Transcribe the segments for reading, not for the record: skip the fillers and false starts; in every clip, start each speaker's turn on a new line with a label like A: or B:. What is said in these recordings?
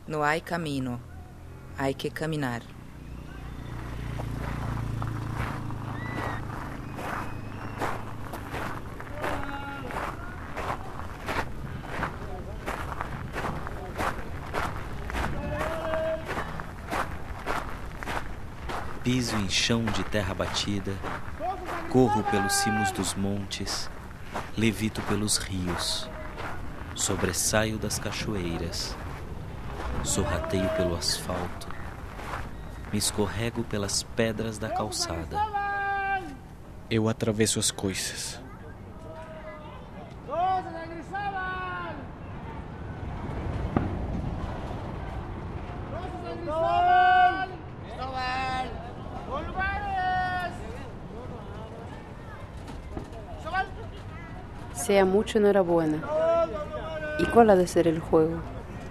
A: No hay camino, hay que caminar.
B: Piso em chão de terra batida, corro pelos cimos dos montes, levito pelos rios, sobressaio das cachoeiras, sorrateio pelo asfalto, me escorrego pelas pedras da calçada.
C: Eu atravesso as coisas.
D: Sea mucho enhorabuena. ¿Y cuál ha de ser el juego?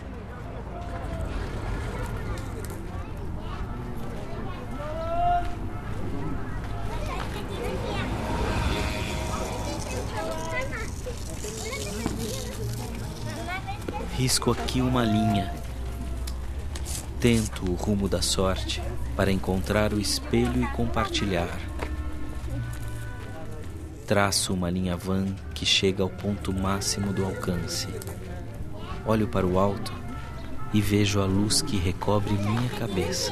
B: Risco aqui uma linha. Tento o rumo da sorte para encontrar o espelho e compartilhar. Traço uma linha vã que chega ao ponto máximo do alcance. Olho para o alto e vejo a luz que recobre minha cabeça.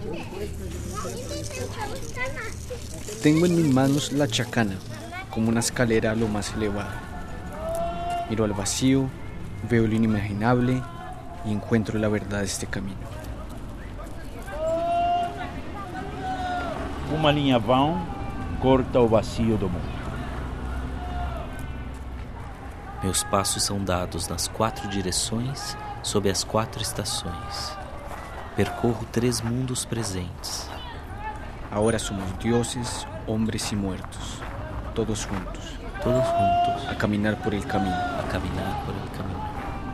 C: Tengo en mis manos la chacana, como una escalera a lo más elevado. Miro al vacío, veo lo inimaginable y encuentro la verdad de este camino.
E: Uma linha vã corta o vazio do mundo.
B: Meus passos são dados nas 4 direções, sob as 4 estações. Percorro 3 mundos presentes.
C: Ahora somos dioses, hombres y muertos, todos juntos.
B: Todos juntos.
C: A caminar por el camino.
B: A caminar por el camino.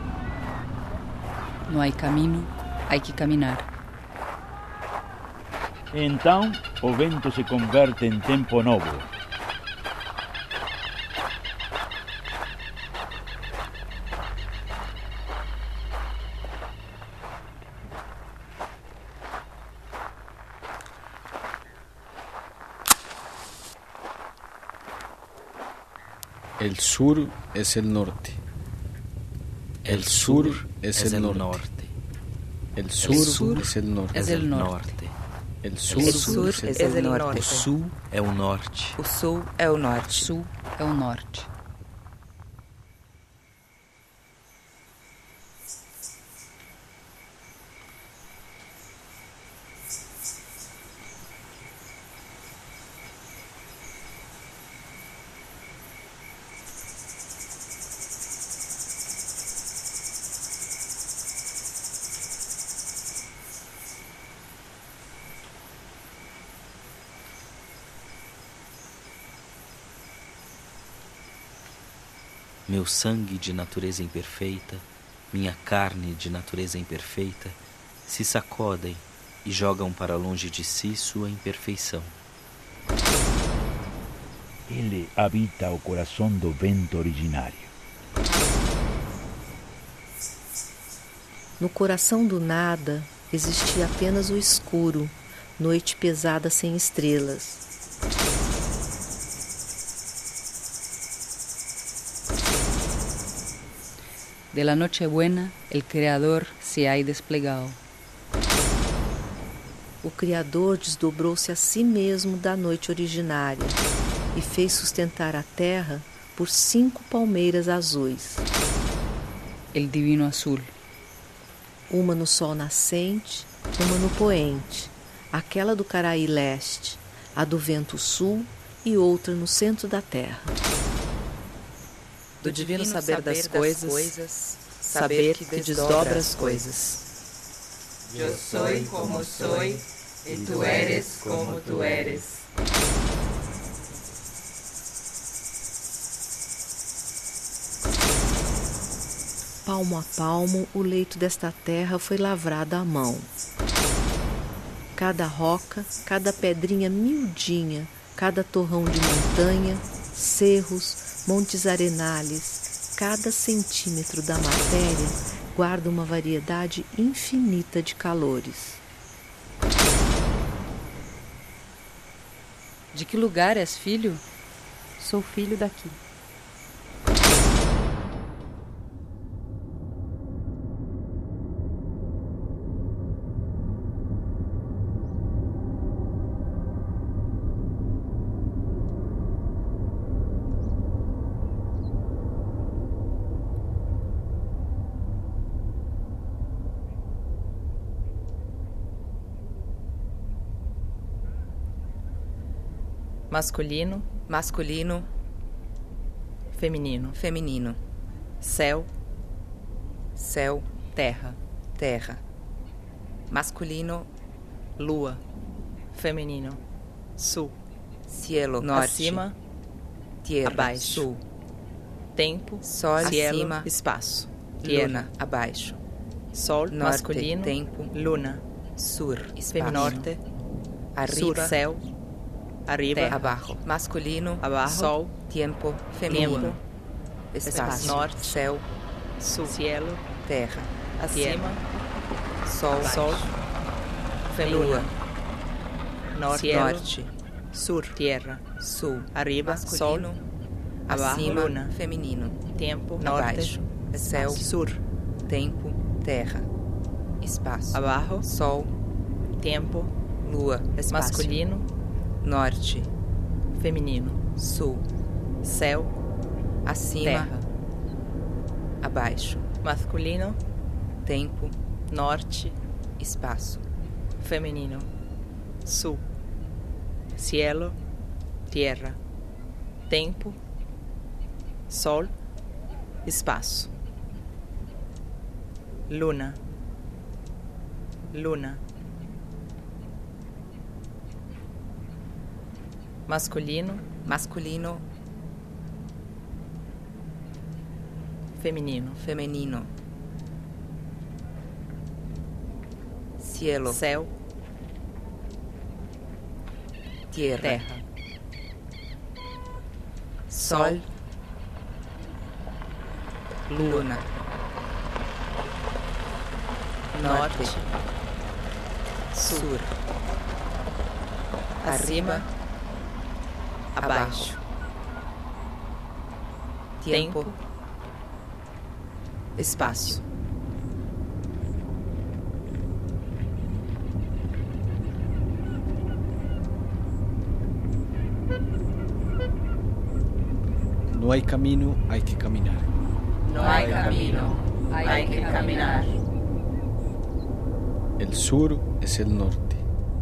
A: No hay camino, hay que caminar.
E: Então, o vento se converte em tempo novo.
C: El sur es el norte.
B: El sur es el norte.
C: El sur es el norte.
A: Es el norte.
C: El sur
A: es el norte.
B: O sul é o norte.
A: O sul é o norte.
D: Sul é o norte.
B: Meu sangue de natureza imperfeita, minha carne de natureza imperfeita, se sacodem e jogam para longe de si sua imperfeição.
E: Ele habita o coração do vento originário.
F: No coração do nada existia apenas o escuro, noite pesada sem estrelas.
D: De la noche buena, el Creador se ha desplegado.
F: O Criador desdobrou-se a si mesmo da noite originária e fez sustentar a terra por 5 palmeiras azuis.
D: El Divino Azul.
F: Uma no sol nascente, uma no poente, aquela do Caraí leste, a do vento sul e outra no centro da terra.
A: Do divino saber das coisas, saber que desdobra as coisas. Eu sou como sou, e tu eres como tu eres.
F: Palmo a palmo, o leito desta terra foi lavrado à mão. Cada roca, cada pedrinha miudinha, cada torrão de montanha, cerros, montes arenales, cada centímetro da matéria guarda uma variedade infinita de calores.
D: De que lugar és filho?
G: Sou filho daqui.
A: Masculino, masculino, feminino, feminino. Céu, céu, terra, terra. Masculino, lua, feminino, sul, cielo, norte, acima, tierra, abaixo, sul. Tempo, sol, cielo, acima, espaço, luna, abaixo. Sol, norte, masculino, tempo, luna, sur, espaço, norte, arriba, sur, céu, arriba, terra, abaixo, masculino, abaixo, sol, tempo, feminino, espaço, norte, céu, sul, cielo, terra, acima, sol, sol, lua, norte, norte, sur, terra, sul, arriba, sol, acima, luna, feminino, tempo, norte, céu, sur, tempo, terra, espaço, abaixo, sol, tempo, lua, espaço, masculino, norte, feminino, sul, céu, acima, terra, abaixo, masculino, tempo, norte, espaço, feminino, sul, cielo, tierra, tempo, sol, espaço, luna, luna. Masculino, masculino, feminino, feminino. Cielo, céu, tierra, terra. Sol, luna, norte, sur, acima, abaixo, tempo, espaço.
C: No hay camino, hay que caminar.
A: No hay camino, hay que caminar.
C: El sur es el norte.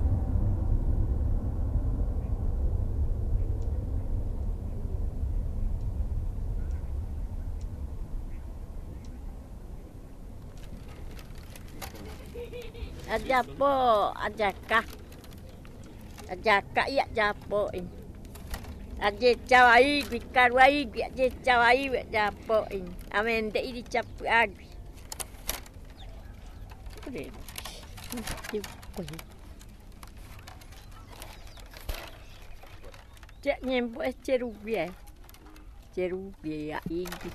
H: Ajapo, ajaka. Ajaka iya japo. Aje chawai bikarwai aje chawai japo. Amende iri chapu agi. Cek nyempo cerubia. Cerubia igi.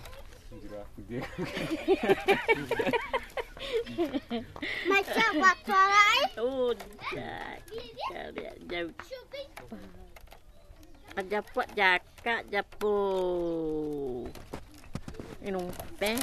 I: Macam apa lagi?
H: Udah, jauh. Ada buat jaka, japo. Minum teh.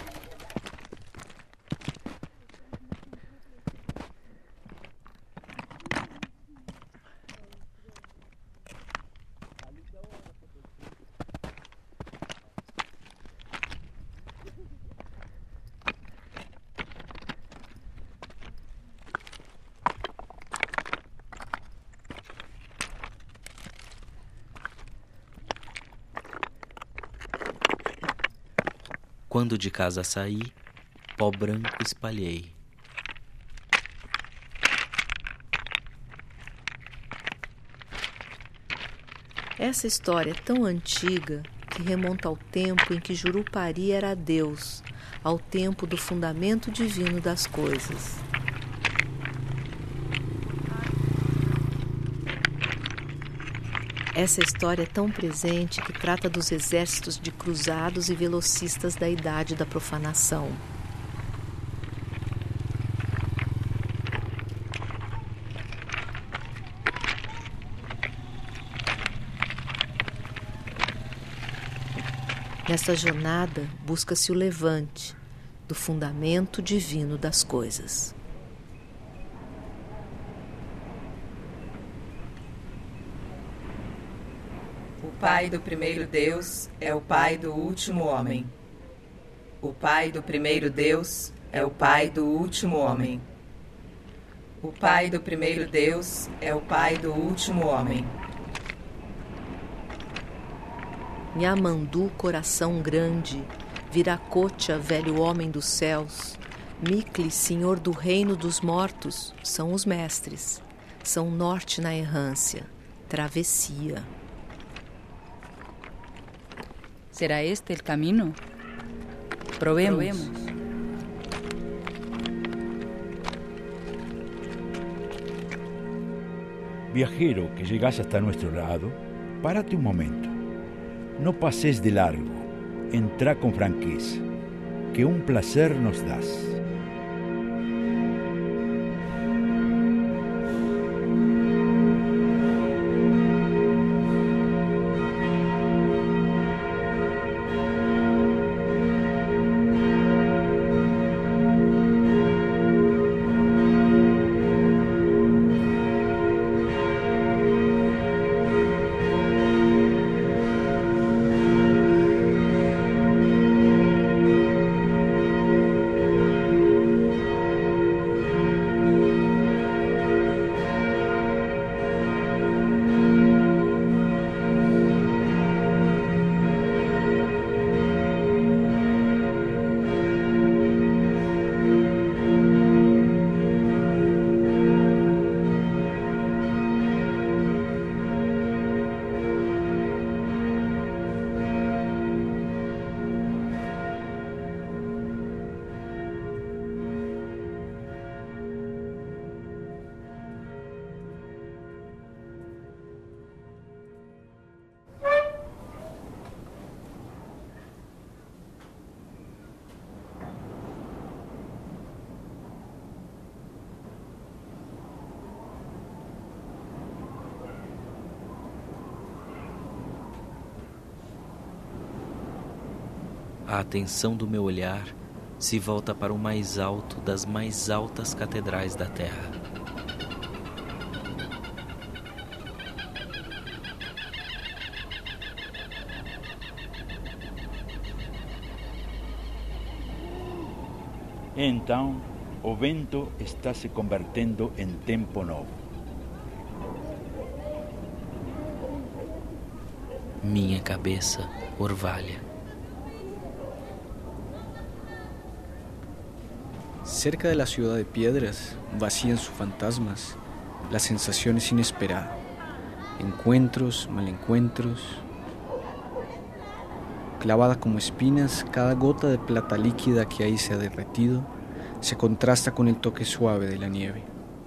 B: Quando de casa saí, pó branco espalhei.
F: Essa história é tão antiga que remonta ao tempo em que Jurupari era Deus, ao tempo do fundamento divino das coisas. Essa história é tão presente que trata dos exércitos de cruzados e velocistas da idade da profanação. Nesta jornada, busca-se o levante do fundamento divino das coisas.
A: O pai do primeiro Deus é o pai do último homem. O pai do primeiro Deus é o pai do último homem. O pai do primeiro Deus é o pai do último homem.
F: Nhamandu, coração grande, Viracocha, velho homem dos céus, Mikli, senhor do reino dos mortos, são os mestres, são norte na errância, travessia.
D: ¿Será este el camino? Probemos.
E: Viajero que llegas hasta nuestro lado, párate un momento. No pases de largo, entra con franqueza, que un placer nos das.
B: A atenção do meu olhar se volta para o mais alto das mais altas catedrais da Terra.
E: Então, o vento está se convertendo em tempo novo.
B: Minha cabeça orvalha.
C: Cerca de la ciudad de piedras, vacían sus fantasmas, las sensaciones inesperadas, encuentros, malencuentros. Clavada como espinas, cada gota de plata líquida que ahí se ha derretido se contrasta con el toque suave de la nieve.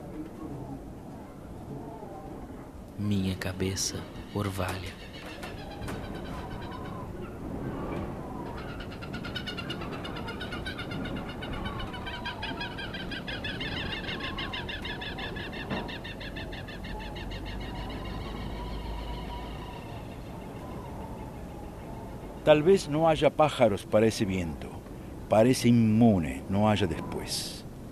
B: Minha cabeça orvalha.
E: Tal vez no haya pájaros para ese viento. Parece inmune, no haya después.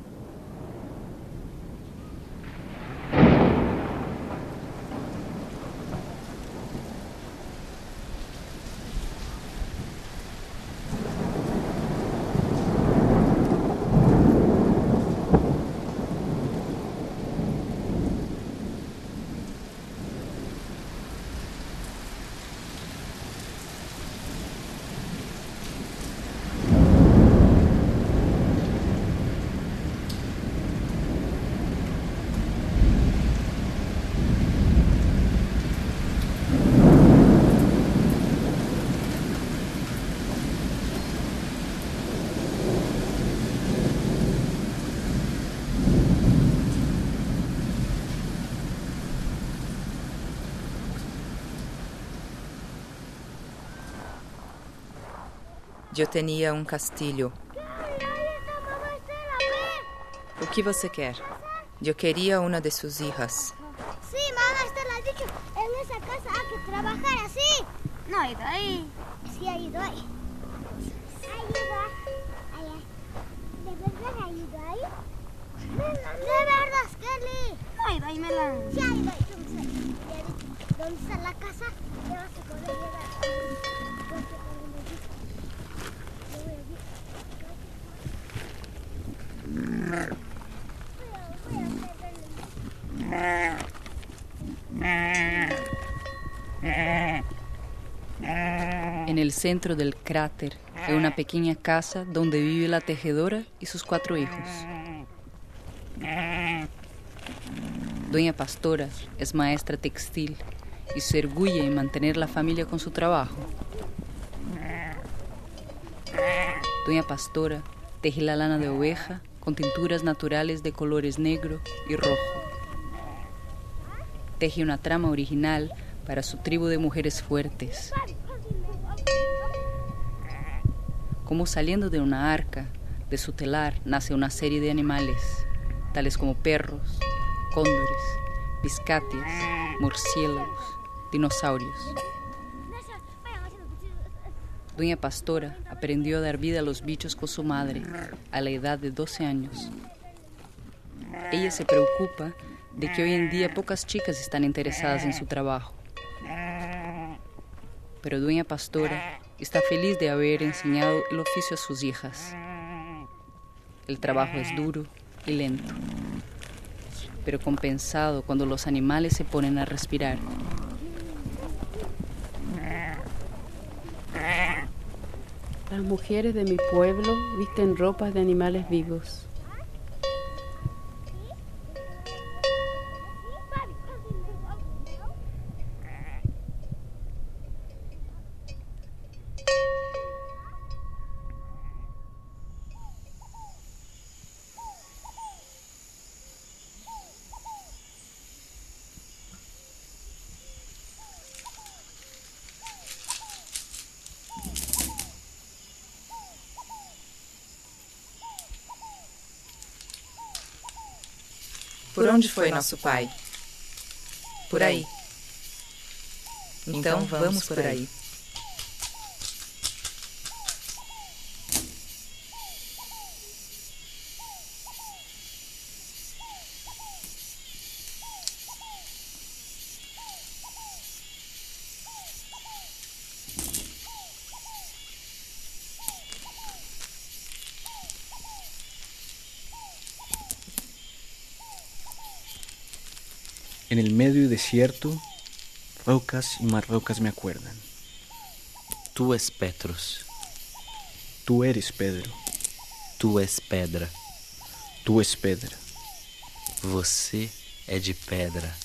A: Eu tinha castilho. O que você quer? Eu queria uma de suas filhas.
I: Sí, mamá, Estela ha dicho, en esa casa hay que trabajar así. No ha ido ahí. Sí ha ido ahí. verdad, Kelly. Ay, dámela. Sí, ay, ¿dónde está la casa? Ya vas a poder llegar.
D: En el centro del cráter hay una pequeña casa donde vive la tejedora y sus 4 hijos. Doña Pastora es maestra textil y se orgulle en mantener la familia con su trabajo. Doña Pastora teje la lana de oveja con tinturas naturales de colores negro y rojo. Teje una trama original para su tribu de mujeres fuertes. Como saliendo de una arca, de su telar nace una serie de animales, tales como perros, cóndores, piscatias, murciélagos, dinosaurios. Doña Pastora aprendió a dar vida a los bichos con su madre a la edad de 12 años. Ella se preocupa de que hoy en día pocas chicas están interesadas en su trabajo. Pero Doña Pastora está feliz de haber enseñado el oficio a sus hijas. El trabajo es duro y lento, pero compensado cuando los animales se ponen a respirar.
G: Las mujeres de mi pueblo visten ropas de animales vivos.
A: Por onde foi nosso pai? Por aí. Então vamos por aí.
C: En el medio desierto, rocas y más rocas me acuerdan.
B: Tu és Petros,
C: Tú eres Pedro,
B: tu és pedra,
C: tú és pedra.
B: você é de pedra.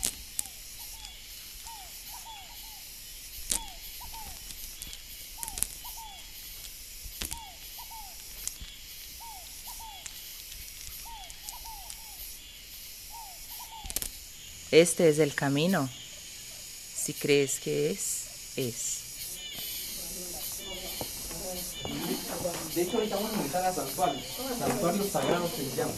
A: Este es el camino. Si crees que es, es.
J: De hecho, ahorita vamos a invitar a santuarios. Santuarios sagrados se llaman.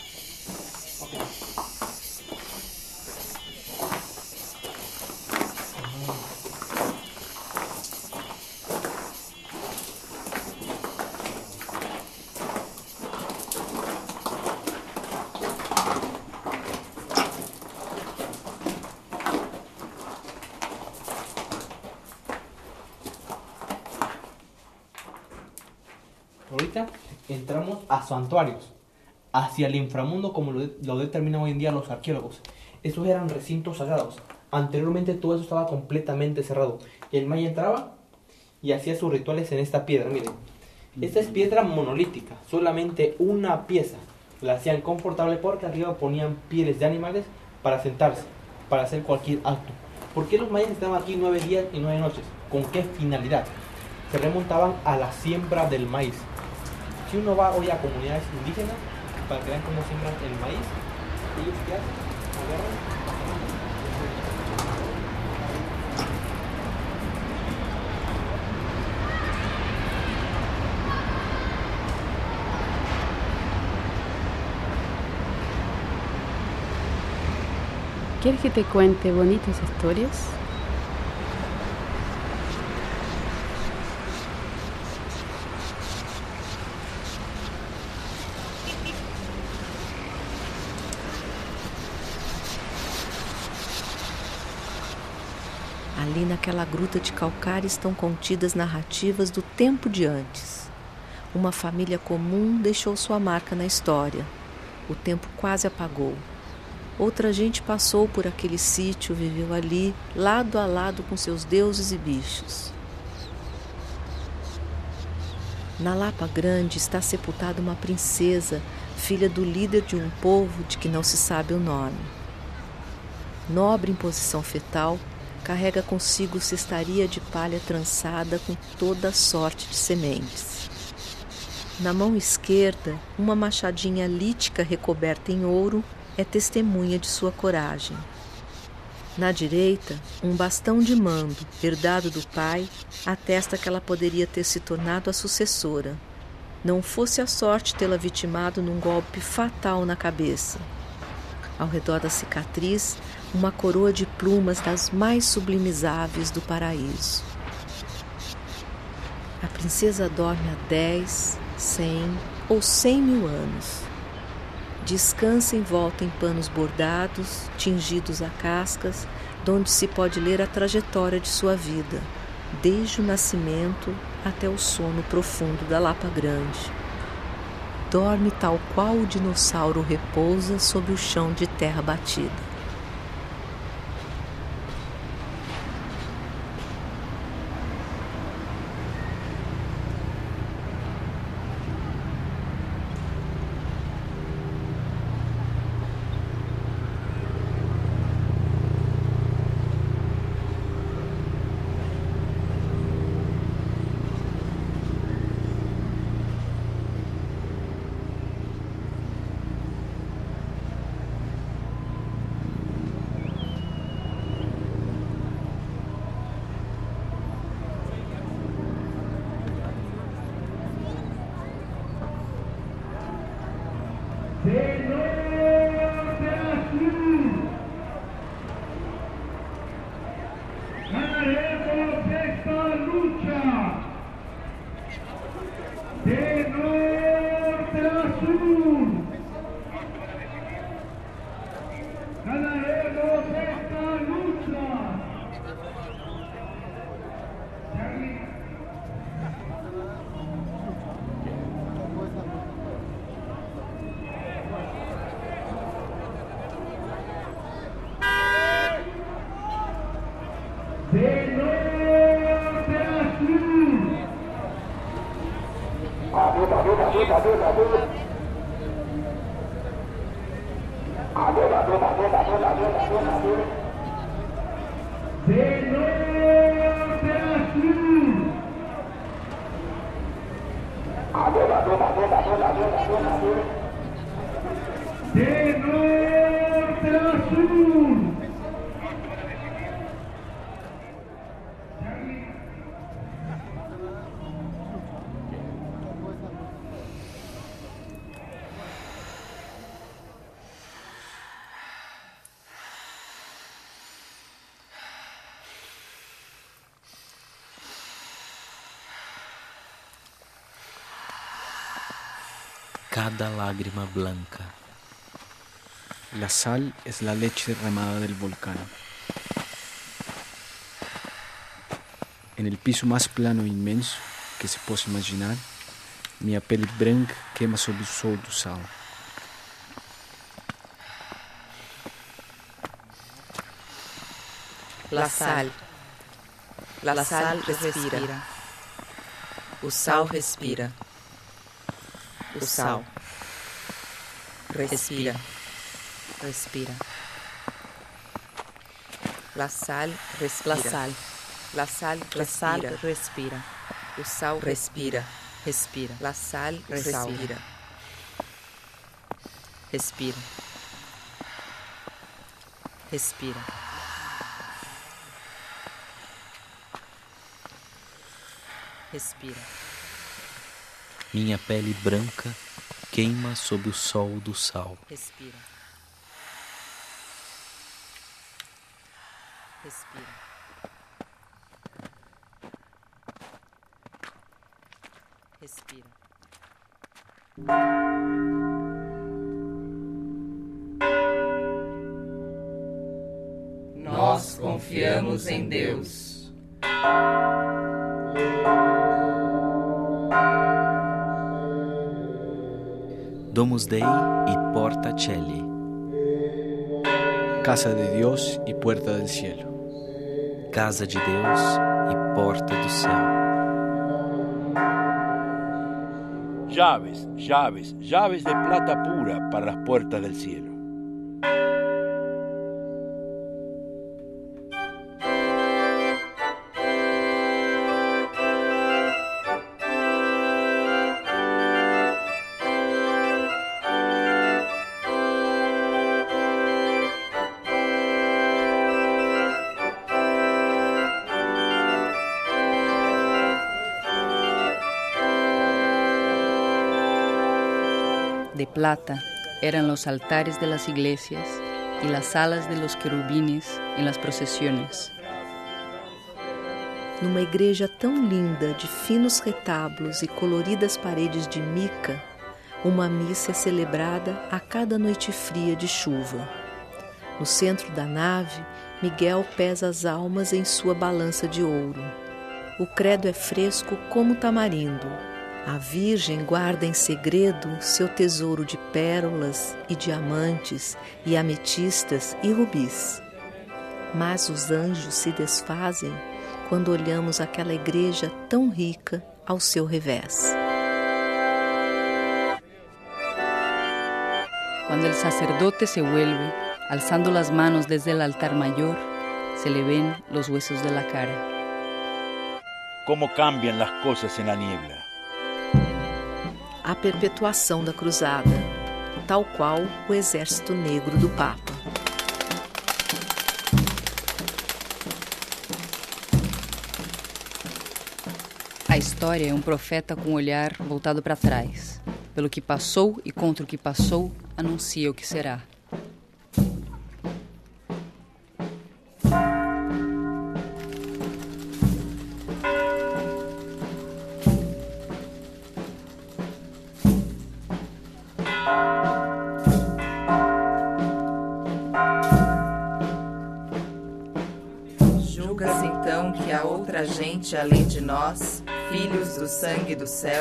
J: Ahorita entramos a santuarios, hacia el inframundo como lo determinan hoy en día los arqueólogos. Estos eran recintos sagrados. Anteriormente todo eso estaba completamente cerrado. El maya entraba y hacía sus rituales en esta piedra. Miren, esta es piedra monolítica, solamente una pieza. La hacían confortable porque arriba ponían pieles de animales para sentarse, para hacer cualquier acto. ¿Por qué los mayas estaban aquí 9 días y 9 noches? ¿Con qué finalidad? Se remontaban a la siembra del maíz. Si uno va hoy a comunidades indígenas para que vean cómo siembran el maíz, ellos qué hacen, agarran.
G: ¿Quieres que te cuente bonitas historias?
F: Ali naquela gruta de calcário estão contidas narrativas do tempo de antes. Uma família comum deixou sua marca na história. O tempo quase apagou. Outra gente passou por aquele sítio, viveu ali, lado a lado com seus deuses e bichos. Na Lapa Grande está sepultada uma princesa, filha do líder de um povo de que não se sabe o nome. Nobre em posição fetal, carrega consigo cestaria de palha trançada com toda sorte de sementes. Na mão esquerda, uma machadinha lítica recoberta em ouro é testemunha de sua coragem. Na direita, um bastão de mando, herdado do pai, atesta que ela poderia ter se tornado a sucessora. Não fosse a sorte tê-la vitimado num golpe fatal na cabeça. Ao redor da cicatriz, uma coroa de plumas das mais sublimizáveis do paraíso. A princesa dorme há 10, 100 ou 100 mil anos. Descansa envolta em panos bordados, tingidos a cascas, donde se pode ler a trajetória de sua vida, desde o nascimento até o sono profundo da Lapa Grande. Dorme tal qual o dinossauro repousa sobre o chão de terra batida.
B: Cada lágrima blanca.
C: La sal es la leche derramada del volcán. En el piso más plano e inmenso que se possa imaginar, minha pele branca queima sob o sol do sal.
A: La sal. La sal respira. O sal respira. O sal respira. Respira. La sal respira. La sal. La sal respira. Respira. O sal respira. Respira. La sal respira. Respira. Respira. Respira.
B: Minha pele branca queima sob o sol do sal.
A: Respira. Respira. Respira.
K: Nós
A: nós confiamos em Deus.
B: Domus Dei y Porta Coeli.
C: Casa de Dios y puerta del cielo.
B: Casa de Deus e porta do céu.
E: Llaves, llaves, llaves de plata pura para las puertas del cielo.
D: De plata eran los altares de las iglesias y las alas de los querubines en las procesiones.
F: Numa igreja tão linda, de finos retábulos e coloridas paredes de mica, uma missa é celebrada a cada noite fria de chuva. No centro da nave, Miguel pesa as almas em sua balança de ouro. O credo é fresco como tamarindo. A Virgem guarda em segredo seu tesouro de pérolas e diamantes e ametistas e rubis. Mas os anjos se desfazem quando olhamos aquela igreja tão rica ao seu revés.
D: Cuando el sacerdote se vuelve, alzando las manos desde el altar mayor, se le ven los huesos de la cara.
E: Cómo cambian las cosas en la niebla.
F: A perpetuação da cruzada, tal qual o exército negro do Papa.
D: A história é um profeta com o olhar voltado para trás. Pelo que passou e contra o que passou, anuncia o que será.
A: Julga-se então que há outra gente além de nós, filhos do sangue do céu?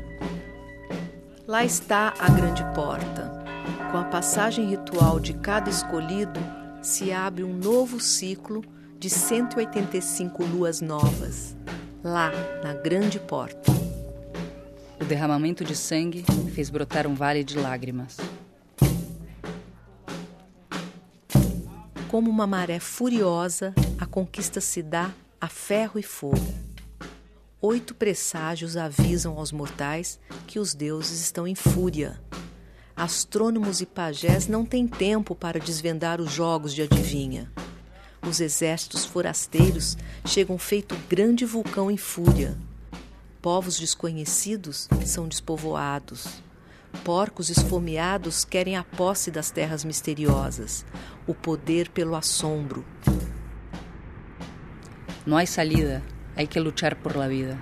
F: Lá está a grande porta. Com a passagem ritual de cada escolhido, se abre um novo ciclo de 185 luas novas. Lá, na grande porta.
D: O derramamento de sangue fez brotar um vale de lágrimas.
F: Como uma maré furiosa, a conquista se dá a ferro e fogo. 8 presságios avisam aos mortais que os deuses estão em fúria. Astrônomos e pajés não têm tempo para desvendar os jogos de adivinha. Os exércitos forasteiros chegam feito grande vulcão em fúria. Povos desconhecidos são despovoados. Porcos esfomeados querem a posse das terras misteriosas, o poder pelo assombro.
D: Não há salida, há que lutar por la vida.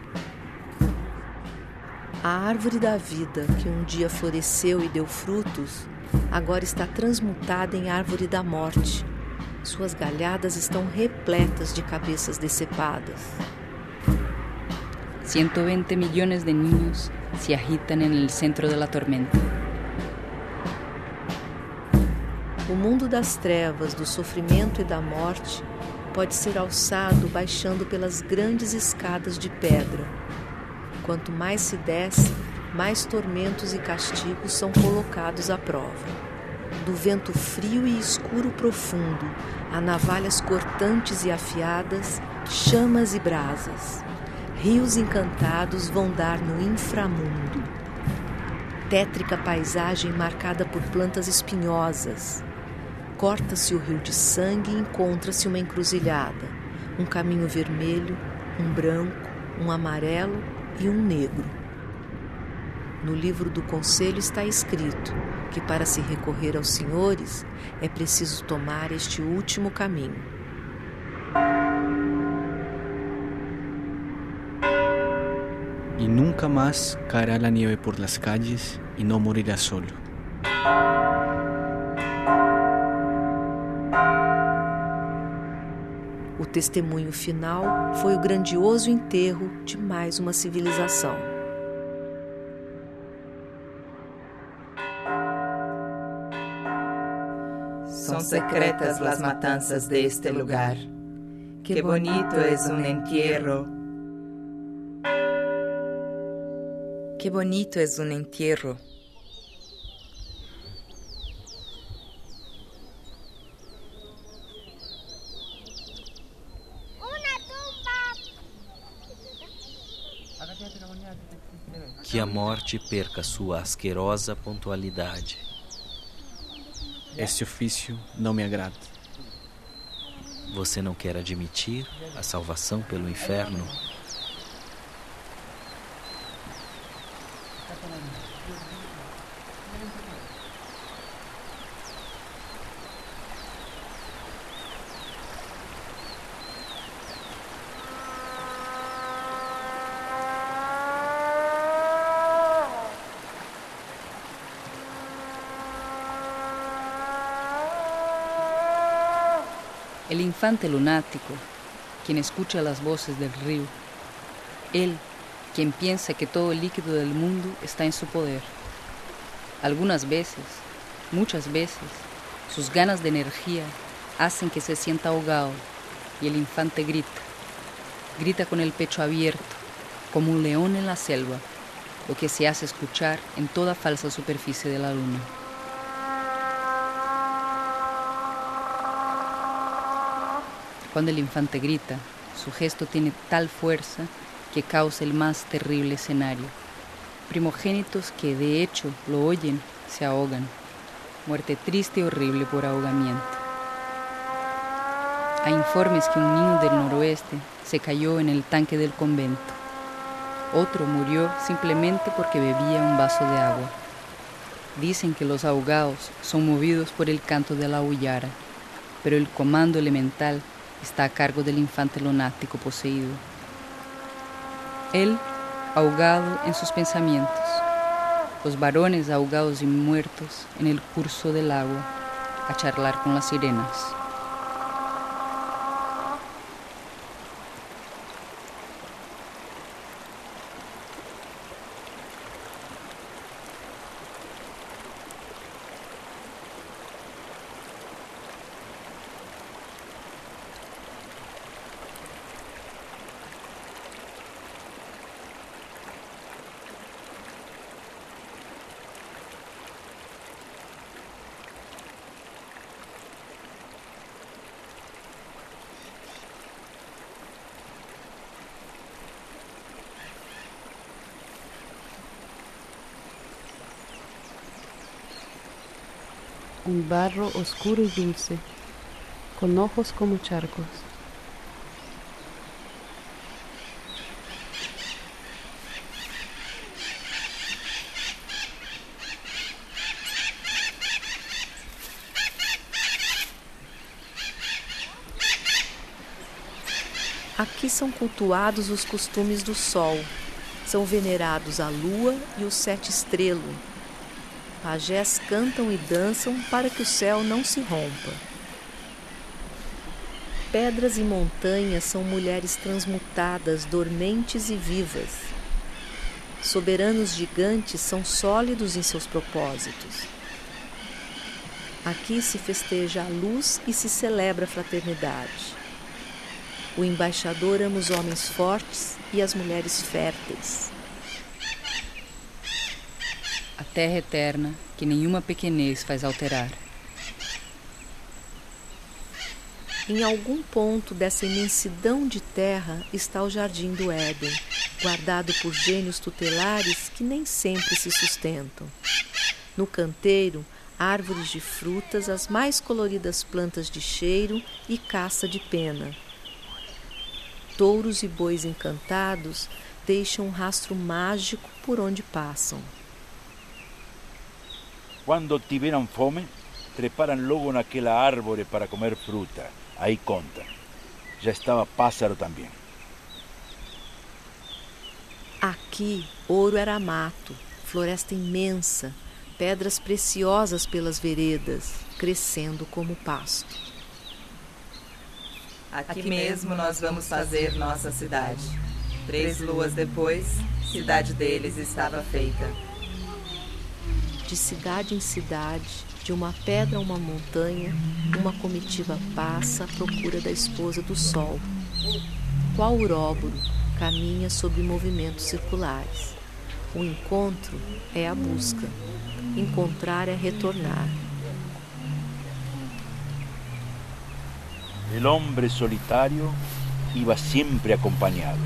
F: A árvore da vida, que um dia floresceu e deu frutos, agora está transmutada em árvore da morte. Suas galhadas estão repletas de cabeças decepadas.
D: 120 millones de niños se agitan en el centro de la tormenta.
F: O mundo das trevas, do sofrimento e da morte pode ser alçado baixando pelas grandes escadas de pedra. Quanto mais se desce, mais tormentos e castigos são colocados à prova. Do vento frio e escuro profundo, a navalhas cortantes e afiadas, chamas e brasas. Rios encantados vão dar no inframundo. Tétrica paisagem marcada por plantas espinhosas. Corta-se o rio de sangue e encontra-se uma encruzilhada. Um caminho vermelho, um branco, um amarelo e um negro. No livro do conselho está escrito que para se recorrer aos senhores é preciso tomar este último caminho.
C: Y nunca más caerá la nieve por las calles y no morirá solo.
F: O testemunho final foi o grandioso enterro de mais uma civilização.
A: Son secretas las matanzas de este lugar. Qué bonito es un entierro. Qué bonito es un entierro.
B: Que a morte perca sua asquerosa pontualidade.
C: Este ofício não me agrada.
B: Você não quer admitir a salvação pelo inferno?
D: El infante lunático, quien escucha las voces del río. Él, quien piensa que todo el líquido del mundo está en su poder. Algunas veces, muchas veces, sus ganas de energía hacen que se sienta ahogado y el infante grita. Grita con el pecho abierto, como un león en la selva, lo que se hace escuchar en toda falsa superficie de la luna. Cuando el infante grita, su gesto tiene tal fuerza que causa el más terrible escenario. Primogénitos que de hecho lo oyen se ahogan. Muerte triste y horrible por ahogamiento. Hay informes que un niño del noroeste se cayó en el tanque del convento. Otro murió simplemente porque bebía un vaso de agua. Dicen que los ahogados son movidos por el canto de la aullara, pero el comando elemental está a cargo del infante lunático poseído. Él, ahogado en sus pensamientos. Los varones ahogados y muertos en el curso del agua, a charlar con las sirenas.
G: Un barro oscuro y dulce, con ojos como charcos.
F: Aqui são cultuados os costumes do sol. São venerados a lua e o sete estrelo. Pajés cantam e dançam para que o céu não se rompa. Pedras e montanhas são mulheres transmutadas, dormentes e vivas. Soberanos gigantes são sólidos em seus propósitos. Aqui se festeja a luz e se celebra a fraternidade. O embaixador ama os homens fortes e as mulheres férteis.
D: A terra eterna que nenhuma pequenez faz alterar.
F: Em algum ponto dessa imensidão de terra está o jardim do Éden, guardado por gênios tutelares que nem sempre se sustentam. No canteiro, árvores de frutas, as mais coloridas plantas de cheiro e caça de pena. Touros e bois encantados deixam um rastro mágico por onde passam.
E: Quando tiveram fome, treparam logo naquela árvore para comer fruta. Aí conta. Já estava pássaro também.
F: Aqui, ouro era mato, floresta imensa, pedras preciosas pelas veredas, crescendo como pasto.
A: Aqui mesmo nós vamos fazer nossa cidade. 3 luas depois, cidade deles estava feita.
F: De cidade em cidade, de uma pedra a uma montanha, uma comitiva passa à procura da esposa do sol. Qual uróboro caminha sobre movimentos circulares. O encontro é a busca. Encontrar é retornar.
E: El hombre solitario iba siempre acompañado.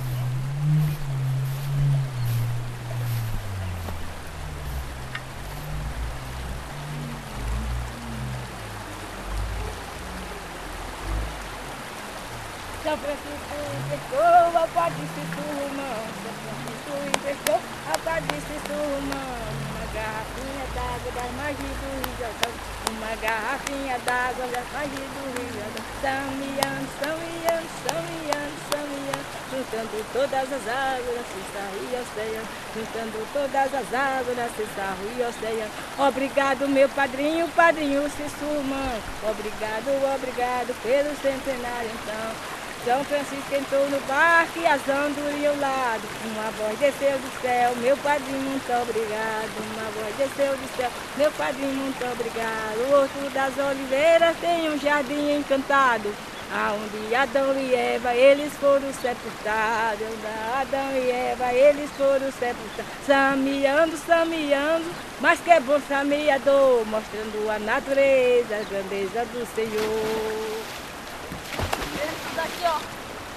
K: São Francisco emprestou, a paz de irmão. São Francisco emprestou, a paz de irmão. Uma garrafinha d'água das margens do Rio Jordão. Uma garrafinha d'água das margens do Rio Jordão. Samiando, samiando, samiando, samiando. Juntando todas as águas na cesta e oceano. Juntando todas as águas na cesta e oceano. Obrigado, meu padrinho, padrinho Cissurmão. Obrigado, obrigado pelo centenário então. São Francisco entrou no barco e as andorinhas ao lado. Uma voz desceu do céu, meu padrinho, muito obrigado. Uma voz desceu do céu, meu padrinho, muito obrigado. O Horto das Oliveiras tem um jardim encantado, aonde Adão e Eva, eles foram sepultados. Adão e Eva, eles foram sepultados. Sameando, sameando, mas que é bom sameador, mostrando a natureza, a grandeza do Senhor.
I: Aqui, ó.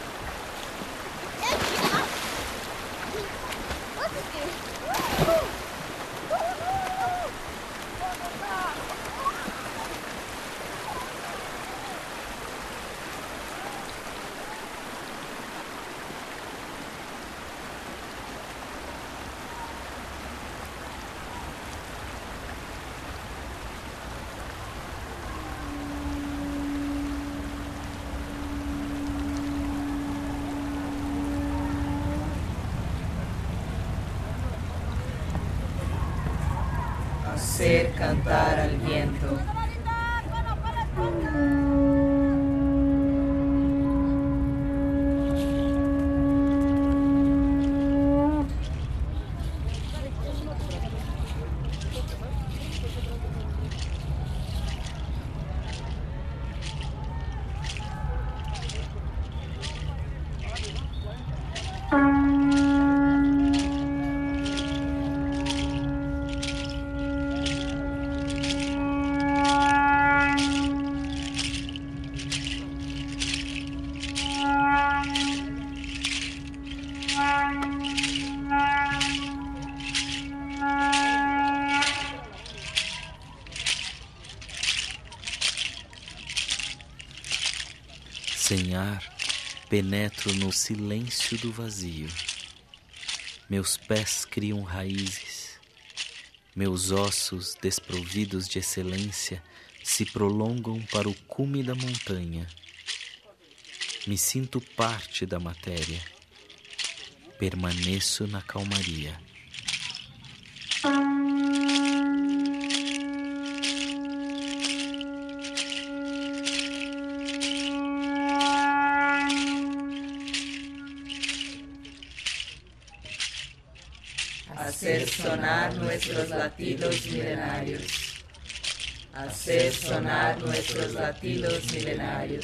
A: Hacer cantar al viento.
B: Sem ar, penetro no silêncio do vazio. Meus pés criam raízes. Meus ossos, desprovidos de excelência, se prolongam para o cume da montanha. Me sinto parte da matéria. Permaneço na calmaria.
A: Hacer sonar nuestros latidos milenarios. Hacer sonar nuestros latidos milenarios.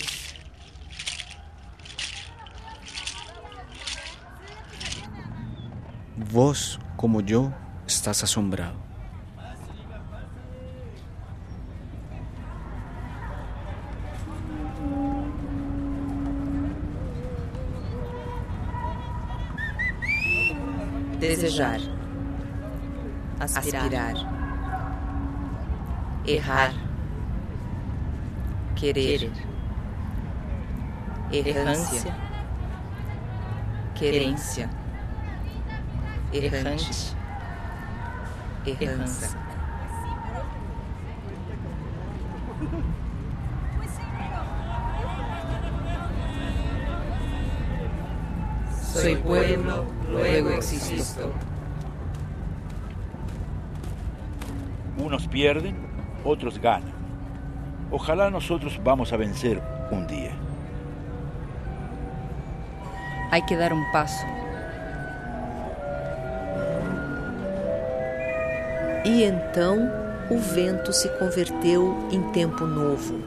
C: Vos, como yo, estás asombrado.
A: Desejar. Aspirar. Errar. Querer. Errância. Querência. Errante. Errança. Soy pueblo, luego existo.
E: Unos pierden, otros ganan. Ojalá nosotros vamos a vencer un día.
D: Hay que dar un paso.
F: E então o vento se converteu em tempo novo.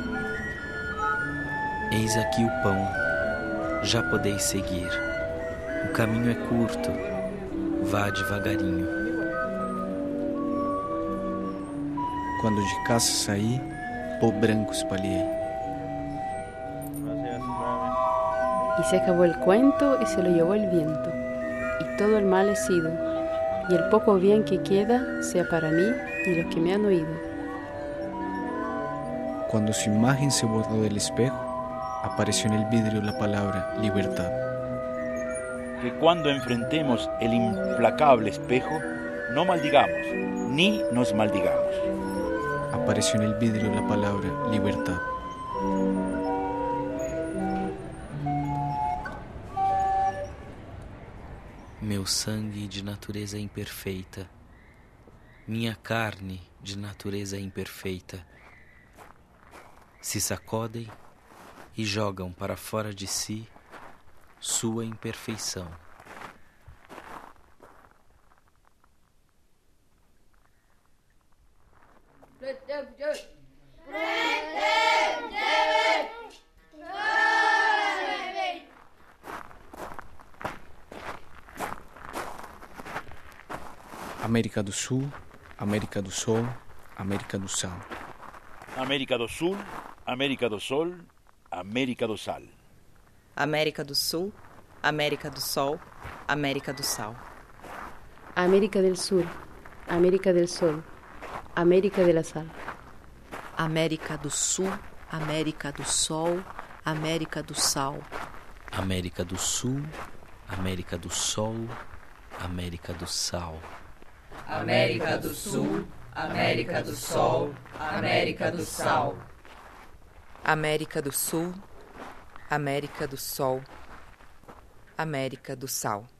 B: Eis aqui o pão, já podeis seguir. O caminho é curto, vá devagarinho.
C: Quando de casa saí, pó branco espalhei.
G: Y se acabó el cuento y se lo llevó el viento, y todo el mal es ido, y el poco bien que queda sea para mí y los que me han oído.
C: Cuando su imagen se borró del espejo, apareció en el vidrio la palabra libertad.
E: Que cuando enfrentemos el implacable espejo, no maldigamos, ni nos maldigamos.
C: Apareció en el vidrio la palabra libertad.
B: Meu sangue de natureza imperfeita, minha carne de natureza imperfeita, se sacodem e jogam para fora de si sua imperfeição.
C: América do Sul, América do Sol, América do Sal.
E: América do Sul, América do Sol, América do Sal.
A: América do Sul, América do Sol, América do Sal.
G: América del Sur, América del Sol, América de la Sal.
F: América do Sul, América do Sol, América do Sal.
B: América do Sul, América do Sol, América do Sal.
A: América do Sul, América do Sol, América do Sal. América do Sul, América do Sol, América do Sal.